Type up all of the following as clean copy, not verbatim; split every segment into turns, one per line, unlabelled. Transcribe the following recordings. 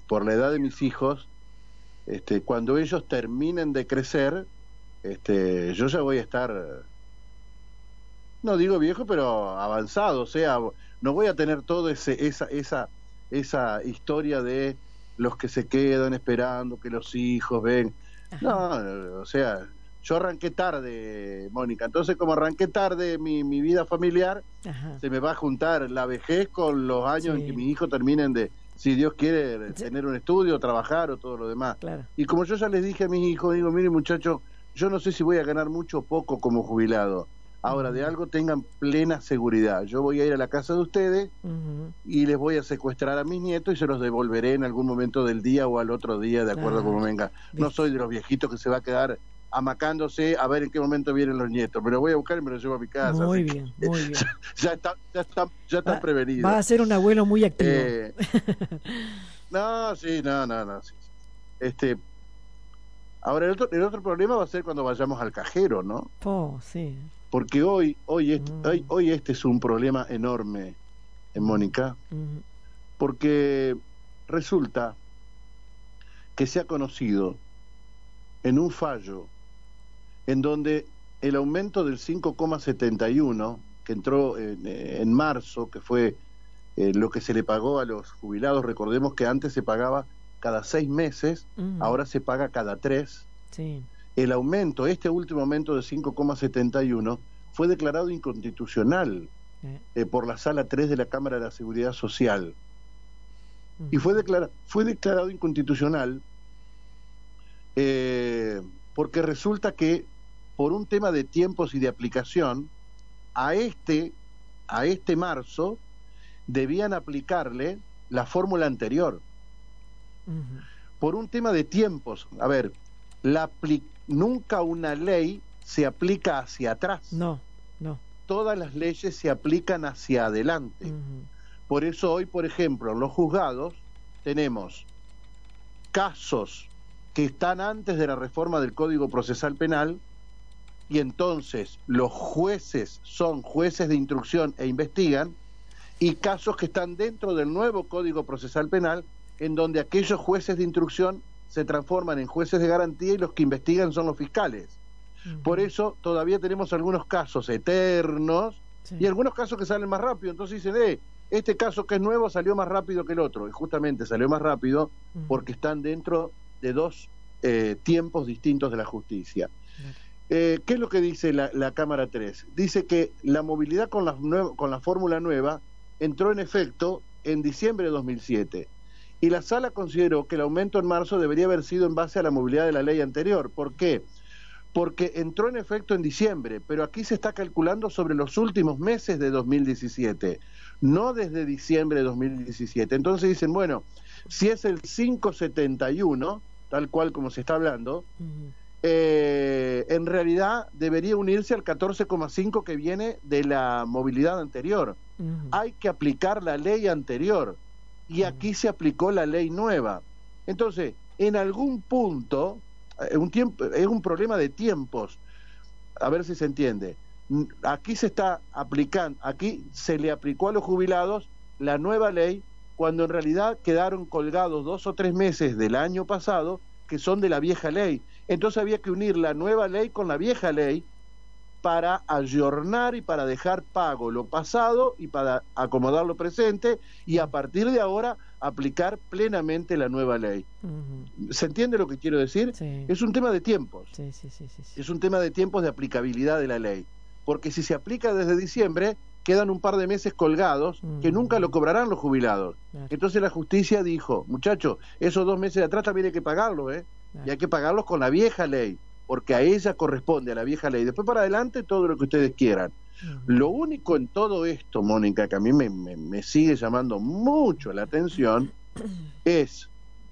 por la edad de mis hijos, cuando ellos terminen de crecer, yo ya voy a estar, no digo viejo, pero avanzado, o sea, no voy a tener todo esa historia de los que se quedan esperando que los hijos ven. No, o sea, yo arranqué tarde, Mónica, entonces como arranqué tarde mi vida familiar, se me va a juntar la vejez con los años en que mis hijos terminen de, si Dios quiere, tener un estudio, trabajar o todo lo demás.
Claro.
Y como yo ya les dije a mis hijos, digo, miren muchachos, yo no sé si voy a ganar mucho o poco como jubilado. Ahora, de algo tengan plena seguridad. Yo voy a ir a la casa de ustedes y les voy a secuestrar a mis nietos y se los devolveré en algún momento del día o al otro día, de acuerdo a cómo venga. No soy de los viejitos que se va a quedar amacándose a ver en qué momento vienen los nietos. Me los voy a buscar y me los llevo a mi casa.
Muy bien, muy bien.
Ya están prevenidos.
Va a ser un abuelo muy activo.
No. Sí. Ahora, el otro problema va a ser cuando vayamos al cajero, ¿no?
Sí.
Porque hoy este es un problema enorme, Mónica, porque resulta que se ha conocido en un fallo en donde el aumento del 5,71 que entró en marzo, que fue lo que se le pagó a los jubilados, recordemos que antes se pagaba cada 6 meses, ahora se paga cada 3.
Sí.
El aumento, este último aumento de 5,71 fue declarado inconstitucional por la Sala 3 de la Cámara de la Seguridad Social. Y fue declarado inconstitucional porque resulta que por un tema de tiempos y de aplicación, a este marzo debían aplicarle la fórmula anterior. Por un tema de tiempos. A ver, nunca una ley se aplica hacia atrás.
No.
Todas las leyes se aplican hacia adelante. Por eso hoy, por ejemplo, en los juzgados tenemos casos que están antes de la reforma del Código Procesal Penal y entonces los jueces son jueces de instrucción e investigan, y casos que están dentro del nuevo Código Procesal Penal en donde aquellos jueces de instrucción se transforman en jueces de garantía y los que investigan son los fiscales. Por eso todavía tenemos algunos casos eternos y algunos casos que salen más rápido. Entonces dicen, este caso que es nuevo salió más rápido que el otro. Y justamente salió más rápido porque están dentro de dos tiempos distintos de la justicia. ¿Qué es lo que dice la Cámara 3? Dice que la movilidad con la fórmula nueva entró en efecto en diciembre de 2007. Y la Sala consideró que el aumento en marzo debería haber sido en base a la movilidad de la ley anterior. ¿Por qué? Porque entró en efecto en diciembre, pero aquí se está calculando sobre los últimos meses de 2017, no desde diciembre de 2017. Entonces dicen, bueno, si es el 5,71, tal cual como se está hablando, en realidad debería unirse al 14,5 que viene de la movilidad anterior. Hay que aplicar la ley anterior. Y aquí se aplicó la ley nueva. Entonces, en algún punto, es un problema de tiempos. A ver si se entiende. Aquí se está aplicando, aquí se le aplicó a los jubilados la nueva ley, cuando en realidad quedaron colgados 2 o 3 meses del año pasado, que son de la vieja ley. Entonces había que unir la nueva ley con la vieja ley para ayornar y para dejar pago lo pasado y para acomodar lo presente, y a partir de ahora aplicar plenamente la nueva ley. ¿Se entiende lo que quiero decir?
Sí.
Es un tema de tiempos.
Sí.
Es un tema de tiempos de aplicabilidad de la ley. Porque si se aplica desde diciembre, quedan un par de meses colgados que nunca lo cobrarán los jubilados.
Claro.
Entonces la justicia dijo, muchachos, esos 2 meses de atrás también hay que pagarlos,
Claro.
Y hay que pagarlos con la vieja ley, porque a ella corresponde, a la vieja ley. Después para adelante todo lo que ustedes quieran. Lo único en todo esto, Mónica, que a mí me sigue llamando mucho la atención, es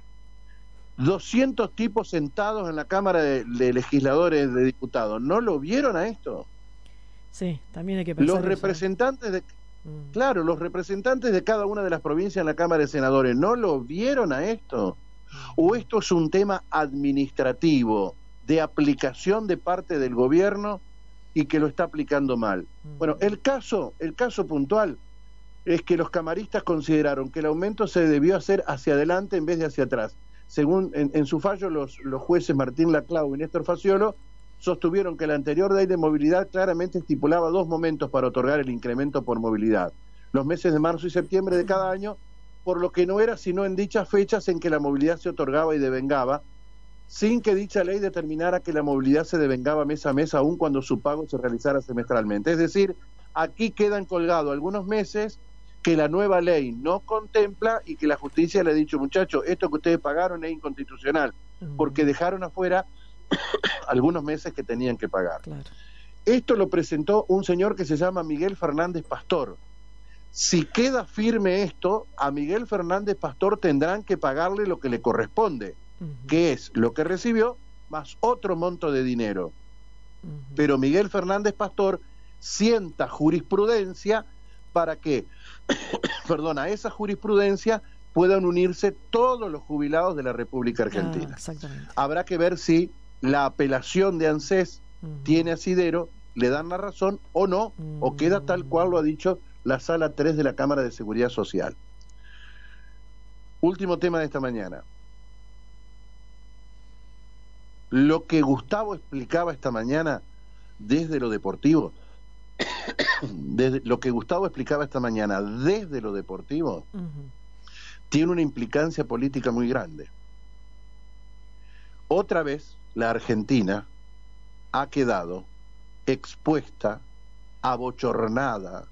200 tipos sentados en la Cámara de Legisladores, de Diputados. ¿No lo vieron a esto?
Sí, también hay que pensar
Los representantes Claro, los representantes de cada una de las provincias en la Cámara de Senadores, ¿no lo vieron a esto? ¿O esto es un tema administrativo, de aplicación de parte del gobierno y que lo está aplicando mal? Bueno, el caso puntual es que los camaristas consideraron que el aumento se debió hacer hacia adelante en vez de hacia atrás. Según en su fallo, los jueces Martín Laclau y Néstor Faciolo sostuvieron que la anterior ley de movilidad claramente estipulaba 2 momentos para otorgar el incremento por movilidad, los meses de marzo y septiembre de cada año, por lo que no era sino en dichas fechas en que la movilidad se otorgaba y devengaba, sin que dicha ley determinara que la movilidad se devengaba mes a mes, aun cuando su pago se realizara semestralmente. Es decir, aquí quedan colgados algunos meses que la nueva ley no contempla y que la justicia le ha dicho, muchachos, esto que ustedes pagaron es inconstitucional, porque dejaron afuera algunos meses que tenían que pagar.
Claro.
Esto lo presentó un señor que se llama Miguel Fernández Pastor. Si queda firme esto, a Miguel Fernández Pastor tendrán que pagarle lo que le corresponde, que es lo que recibió más otro monto de dinero. Pero Miguel Fernández Pastor sienta jurisprudencia para que, perdón, a esa jurisprudencia puedan unirse todos los jubilados de la República Argentina. Habrá que ver si la apelación de ANSES tiene asidero, le dan la razón o no, o queda tal cual lo ha dicho la Sala 3 de la Cámara de Seguridad Social. Último tema de esta mañana. Lo que Gustavo explicaba esta mañana desde lo deportivo, lo que Gustavo explicaba esta mañana desde lo deportivo, tiene una implicancia política muy grande. Otra vez la Argentina ha quedado expuesta, abochornada,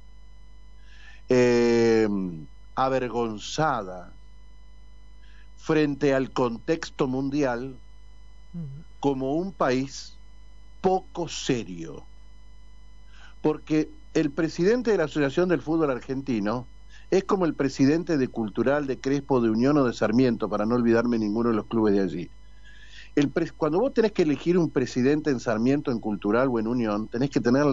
avergonzada frente al contexto mundial como un país poco serio. Porque el presidente de la Asociación del Fútbol Argentino es como el presidente de Cultural, de Crespo, de Unión o de Sarmiento, para no olvidarme ninguno de los clubes de allí. Cuando vos tenés que elegir un presidente en Sarmiento, en Cultural o en Unión, tenés que tener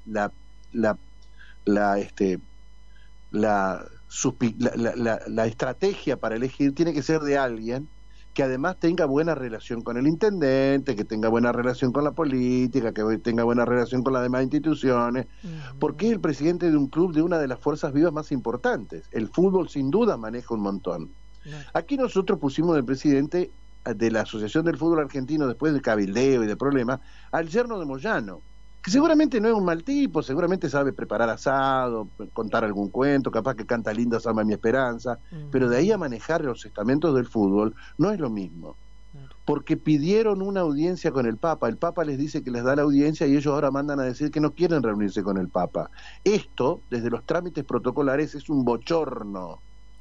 la estrategia para elegir, tiene que ser de alguien que además tenga buena relación con el intendente, que tenga buena relación con la política, que tenga buena relación con las demás instituciones, porque es el presidente de un club de una de las fuerzas vivas más importantes. El fútbol sin duda maneja un montón. Aquí nosotros pusimos el presidente de la Asociación del Fútbol Argentino, después del cabildeo y de problemas, al yerno de Moyano, que seguramente no es un mal tipo, seguramente sabe preparar asado, contar algún cuento, capaz que canta linda Sama mi esperanza, pero de ahí a manejar los estamentos del fútbol no es lo mismo, porque pidieron una audiencia con el Papa les dice que les da la audiencia y ellos ahora mandan a decir que no quieren reunirse con el Papa. Esto, desde los trámites protocolares, es un bochorno.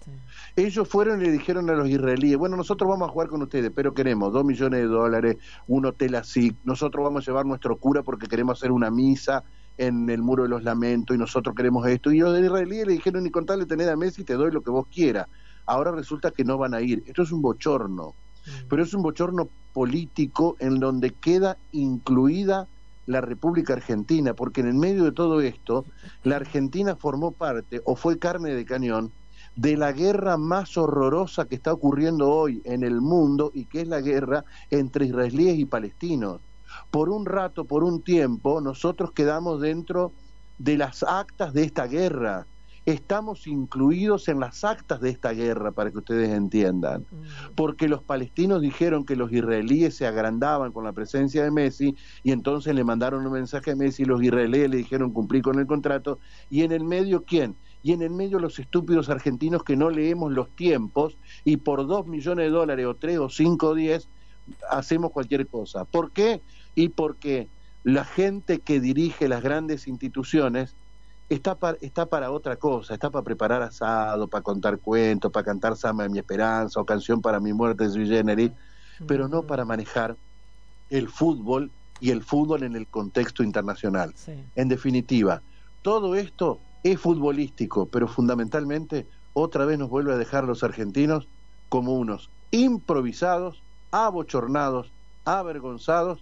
Ellos fueron y le dijeron a los israelíes, bueno, nosotros vamos a jugar con ustedes, pero queremos $2 millones, un hotel así, nosotros vamos a llevar nuestro cura porque queremos hacer una misa en el Muro de los Lamentos y nosotros queremos esto. Y los israelíes le dijeron, ni contarle tenés a Messi, te doy lo que vos quieras. Ahora resulta que no van a ir. Esto es un bochorno, pero es un bochorno político en donde queda incluida la República Argentina, porque en el medio de todo esto, la Argentina formó parte, o fue carne de cañón, de la guerra más horrorosa que está ocurriendo hoy en el mundo y que es la guerra entre israelíes y palestinos. Por un rato, por un tiempo, nosotros quedamos dentro de las actas de esta guerra. Estamos incluidos en las actas de esta guerra, para que ustedes entiendan. Porque los palestinos dijeron que los israelíes se agrandaban con la presencia de Messi y entonces le mandaron un mensaje a Messi y los israelíes le dijeron cumplir con el contrato. Y en el medio, ¿quién? Y en el medio los estúpidos argentinos que no leemos los tiempos y por $2 millones o 3 o 5 o 10 hacemos cualquier cosa. ¿Por qué? Y porque la gente que dirige las grandes instituciones está para otra cosa, está para preparar asado, para contar cuentos, para cantar Sama de mi esperanza o Canción para mi muerte sui generis, pero no para manejar el fútbol y el fútbol en el contexto internacional. En definitiva, todo esto es futbolístico, pero fundamentalmente otra vez nos vuelve a dejar a los argentinos como unos improvisados, abochornados, avergonzados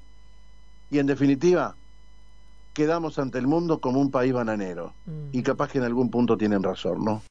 y en definitiva quedamos ante el mundo como un país bananero. Y capaz que en algún punto tienen razón, ¿no?